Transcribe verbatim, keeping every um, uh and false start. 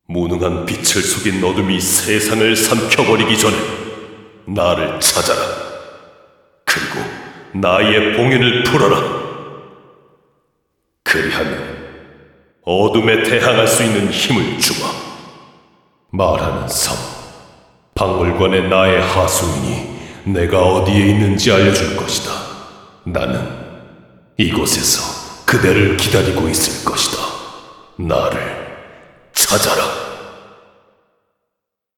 무능한 빛을 속인 어둠이 세상을 삼켜버리기 전에 나를 찾아라. 그리고 나의 봉인을 풀어라. 그리하면 어둠에 대항할 수 있는 힘을 주마. 말하는 섬, 박물관의 나의 하수인이 내가 어디에 있는지 알려줄 것이다. 나는 이곳에서 그대를 기다리고 있을 것이다. 나를 찾아라.